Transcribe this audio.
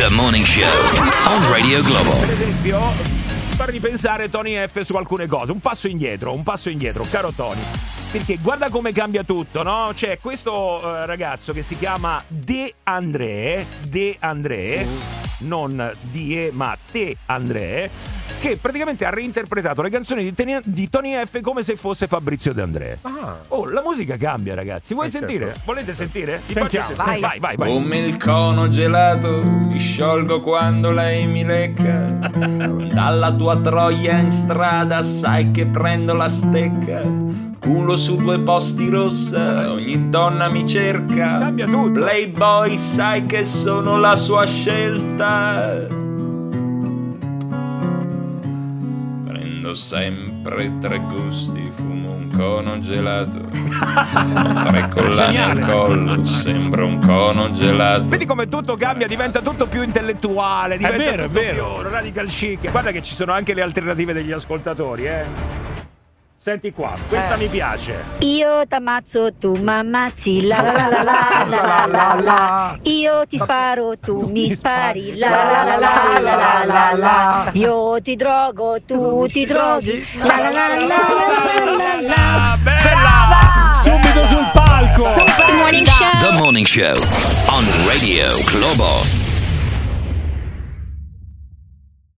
The Morning Show on Radio Globo. Per esempio, farmi pensare Tony F su alcune cose. Un passo indietro, caro Tony. Perché guarda come cambia tutto, no? C'è questo ragazzo che si chiama De André, non Die ma Te André, che praticamente ha reinterpretato le canzoni di Tony F come se fosse Fabrizio De André. Oh, la musica cambia, ragazzi. Vuoi sentire? Certo. Volete sentire? Sentiamo. Vai. Come il cono gelato mi sciolgo quando lei mi lecca. Dalla tua troia in strada sai che prendo la stecca. Culo su 2 posti rossa, ogni donna mi cerca. Cambia tutto. Playboy sai che sono la sua scelta. Prendo sempre 3 gusti, fumo un cono gelato. 3 collane al collo, sembra un cono gelato. Vedi come tutto cambia, diventa tutto più intellettuale, diventa vero, tutto è vero. più radical chic. Guarda che ci sono anche le alternative degli ascoltatori, Senti qua, questa mi piace. Io t'ammazzo, tu m'ammazzi, la la la la la la la la. Io ti sparo, tu mi spari, la la la la la la la. Io ti drogo, tu ti droghi, la la la la la la. Bella! Subito sul palco. The Morning Show on Radio Globo.